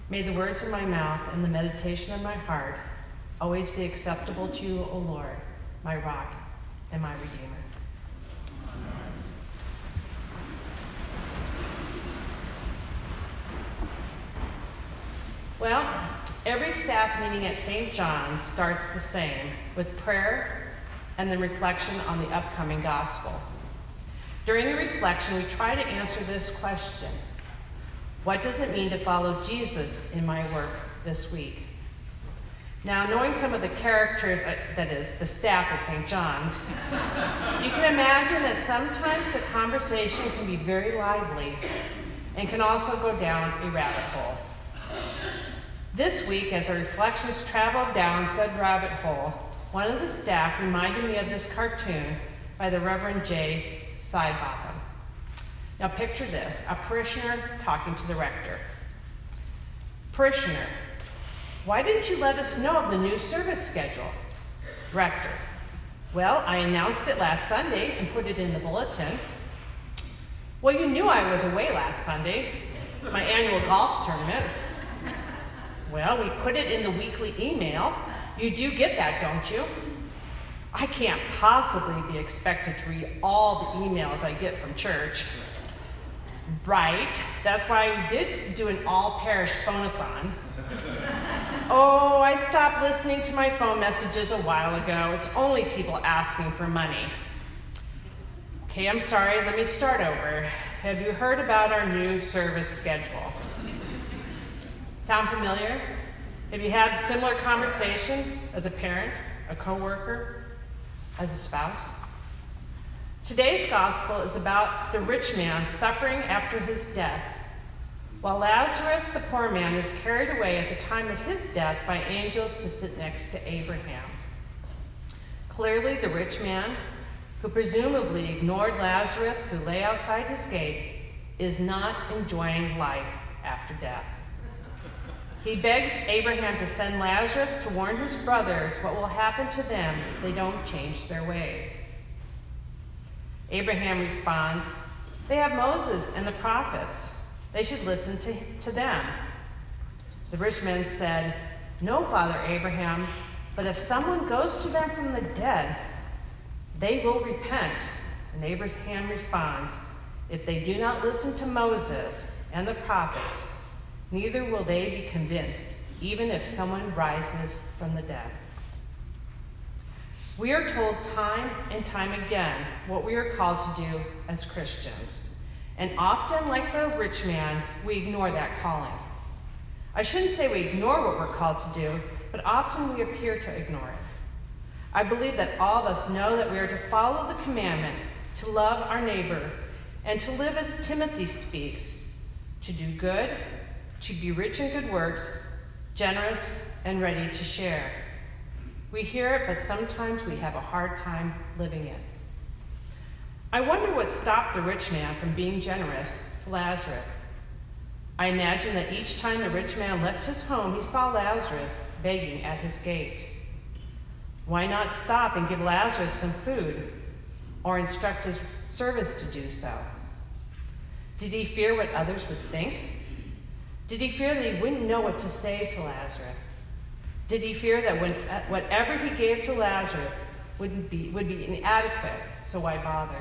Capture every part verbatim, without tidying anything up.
May the words of my mouth and the meditation of my heart always be acceptable to you, O Lord, my rock and my redeemer. Well, every staff meeting at Saint John's starts the same, with prayer and then reflection on the upcoming gospel. During the reflection, we try to answer this question: what does it mean to follow Jesus in my work this week? Now, knowing some of the characters, that is, the staff of Saint John's, you can imagine that sometimes the conversation can be very lively and can also go down a rabbit hole. This week, as our reflections traveled down said rabbit hole, one of the staff reminded me of this cartoon by the Reverend J. Sidebotham. Now picture this, a parishioner talking to the rector. Parishioner: why didn't you let us know of the new service schedule? Rector: well, I announced it last Sunday and put it in the bulletin. Well, you knew I was away last Sunday, my annual golf tournament. Well, we put it in the weekly email. You do get that, don't you? I can't possibly be expected to read all the emails I get from church. Right, that's why we did do an all-parish phone-a-thon. Oh, I stopped listening to my phone messages a while ago. It's only people asking for money. Okay, I'm sorry, let me start over. Have you heard about our new service schedule? Sound familiar? Have you had a similar conversation as a parent, a coworker, as a spouse? Today's gospel is about the rich man suffering after his death, while Lazarus, the poor man, is carried away at the time of his death by angels to sit next to Abraham. Clearly, the rich man, who presumably ignored Lazarus, who lay outside his gate, is not enjoying life after death. He begs Abraham to send Lazarus to warn his brothers what will happen to them if they don't change their ways. Abraham responds, they have Moses and the prophets. They should listen to, to them. The rich man said, no, Father Abraham, but if someone goes to them from the dead, they will repent. And Abraham responds, if they do not listen to Moses and the prophets, neither will they be convinced, even if someone rises from the dead. We are told time and time again what we are called to do as Christians. And often, like the rich man, we ignore that calling. I shouldn't say we ignore what we're called to do, but often we appear to ignore it. I believe that all of us know that we are to follow the commandment to love our neighbor and to live as Timothy speaks, to do good, to be rich in good works, generous, and ready to share. We hear it, but sometimes we have a hard time living it. I wonder what stopped the rich man from being generous to Lazarus. I imagine that each time the rich man left his home, he saw Lazarus begging at his gate. Why not stop and give Lazarus some food or instruct his servants to do so? Did he fear what others would think? Did he fear that he wouldn't know what to say to Lazarus? Did he fear that when, whatever he gave to Lazarus wouldn't be, would be inadequate, so why bother?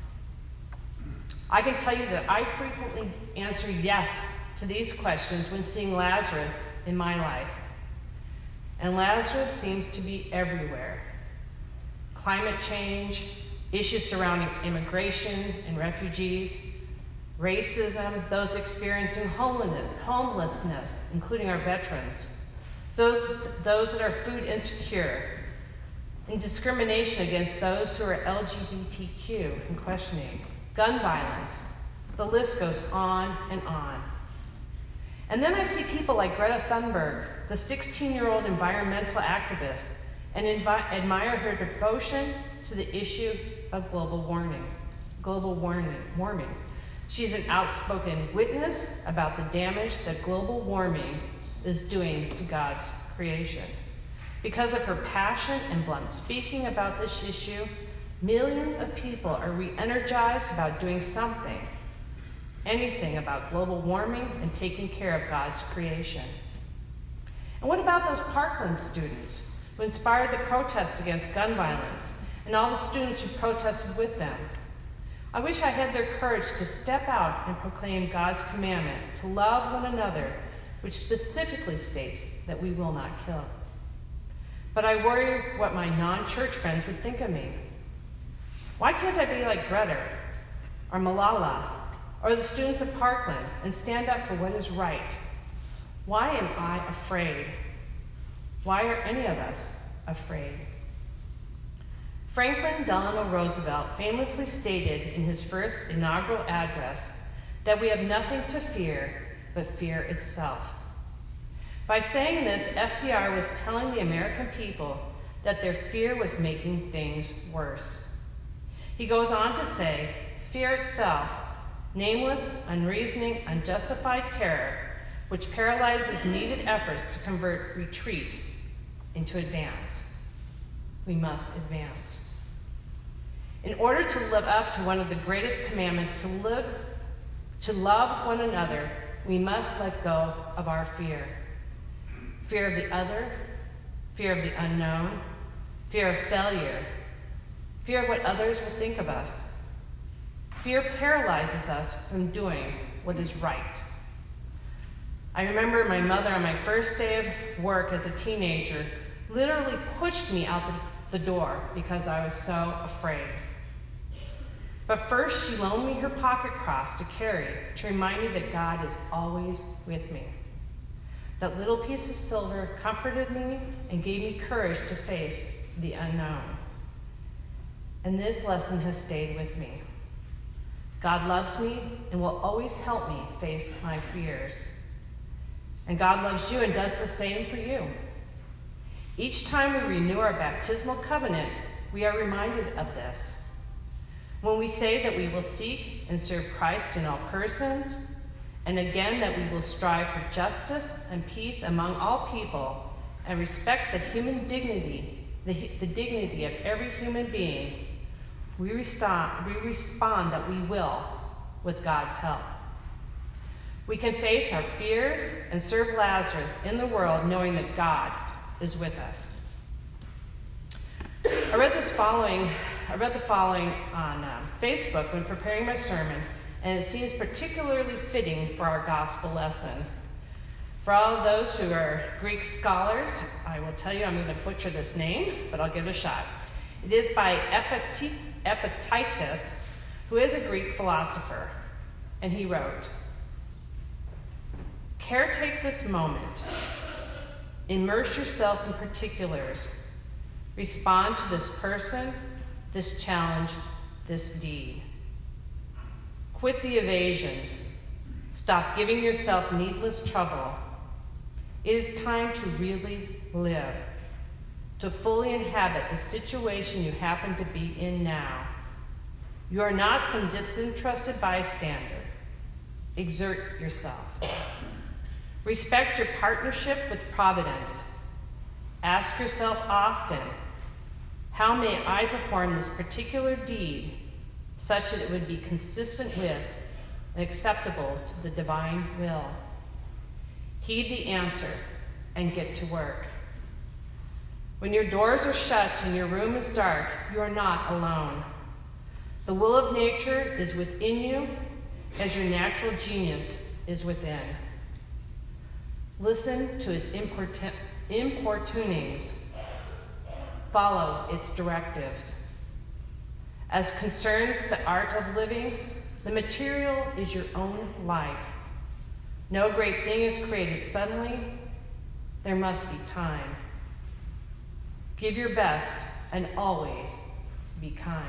I can tell you that I frequently answer yes to these questions when seeing Lazarus in my life. And Lazarus seems to be everywhere. Climate change, issues surrounding immigration and refugees, racism, those experiencing homelessness, including our veterans, those, those that are food insecure, and discrimination against those who are L G B T Q and questioning, gun violence. The list goes on and on. And then I see people like Greta Thunberg, the sixteen-year-old environmental activist, and invi- admire her devotion to the issue of global warming. Global warming. warming. She's an outspoken witness about the damage that global warming is doing to God's creation. Because of her passion and blunt speaking about this issue, millions of people are re-energized about doing something. anything about global warming and taking care of God's creation. And what about those Parkland students who inspired the protests against gun violence and all the students who protested with them? I wish I had their courage to step out and proclaim God's commandment to love one another, which specifically states that we will not kill. But I worry what my non-church friends would think of me. Why can't I be like Greta or Malala or the students of Parkland and stand up for what is right? Why am I afraid? Why are any of us afraid? Franklin Delano Roosevelt famously stated in his first inaugural address that we have nothing to fear but fear itself. By saying this, F D R was telling the American people that their fear was making things worse. He goes on to say, fear itself, nameless, unreasoning, unjustified terror, which paralyzes needed efforts to convert retreat into advance. We must advance. In order to live up to one of the greatest commandments, to live, to love one another, we must let go of our fear. Fear of the other, fear of the unknown, fear of failure, fear of what others will think of us. Fear paralyzes us from doing what is right. I remember my mother on my first day of work as a teenager literally pushed me out the door because I was so afraid. But first, she loaned me her pocket cross to carry to remind me that God is always with me. That little piece of silver comforted me and gave me courage to face the unknown. And this lesson has stayed with me. God loves me and will always help me face my fears. And God loves you and does the same for you. Each time we renew our baptismal covenant, we are reminded of this. When we say that we will seek and serve Christ in all persons, and again that we will strive for justice and peace among all people, and respect the human dignity, the, the dignity of every human being, we respond, we respond that we will with God's help. We can face our fears and serve Lazarus in the world knowing that God is with us. I read this following, I read the following on uh, Facebook when preparing my sermon, and it seems particularly fitting for our gospel lesson. For all of those who are Greek scholars, I will tell you I'm going to butcher this name, but I'll give it a shot. It is by Epictetus, who is a Greek philosopher, and he wrote, "Caretake this moment. Immerse yourself in particulars. Respond to this person, this challenge, this deed. Quit the evasions. Stop giving yourself needless trouble. It is time to really live, to fully inhabit the situation you happen to be in now. You are not some disinterested bystander. Exert yourself. Respect your partnership with Providence. Ask yourself often, how may I perform this particular deed such that it would be consistent with and acceptable to the divine will? Heed the answer and get to work. When your doors are shut and your room is dark, you are not alone. The will of nature is within you as your natural genius is within. Listen to its importun- importunings. Follow its directives. As concerns the art of living, the material is your own life. No great thing is created suddenly. There must be time. Give your best and always be kind."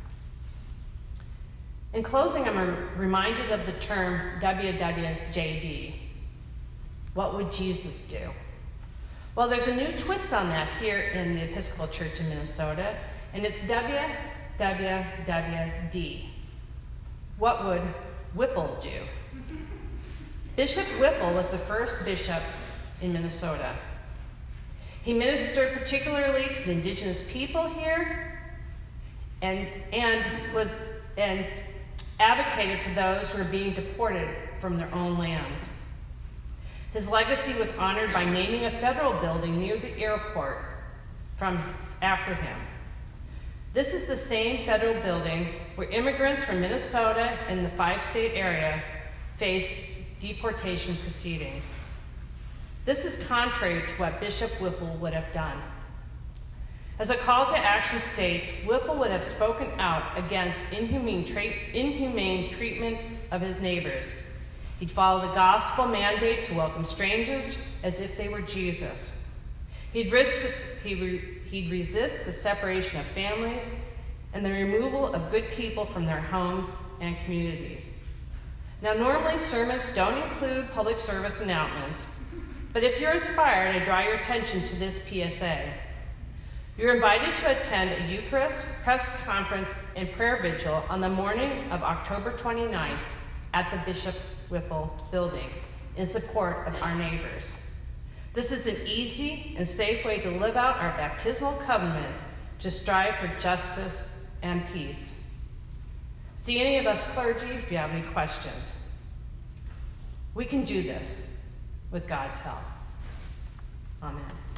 In closing, I'm reminded of the term W W J D. What would Jesus do? Well, there's a new twist on that here in the Episcopal Church in Minnesota, and it's W W W D. What would Whipple do? Bishop Whipple was the first bishop in Minnesota. He ministered particularly to the indigenous people here, and and was and advocated for those who were being deported from their own lands. His legacy was honored by naming a federal building near the airport from after him. This is the same federal building where immigrants from Minnesota and the five-state area face deportation proceedings. This is contrary to what Bishop Whipple would have done. As a call to action states, Whipple would have spoken out against inhumane, tra- inhumane treatment of his neighbors. He'd follow the gospel mandate to welcome strangers as if they were Jesus. He'd, risk this, he re, he'd resist the separation of families and the removal of good people from their homes and communities. Now, normally sermons don't include public service announcements, but if you're inspired, I draw your attention to this P S A. You're invited to attend a Eucharist, press conference, and prayer vigil on the morning of October twenty-ninth at the Bishop Whipple Building in support of our neighbors. This is an easy and safe way to live out our baptismal covenant to strive for justice and peace. See any of us clergy if you have any questions. We can do this with God's help. Amen.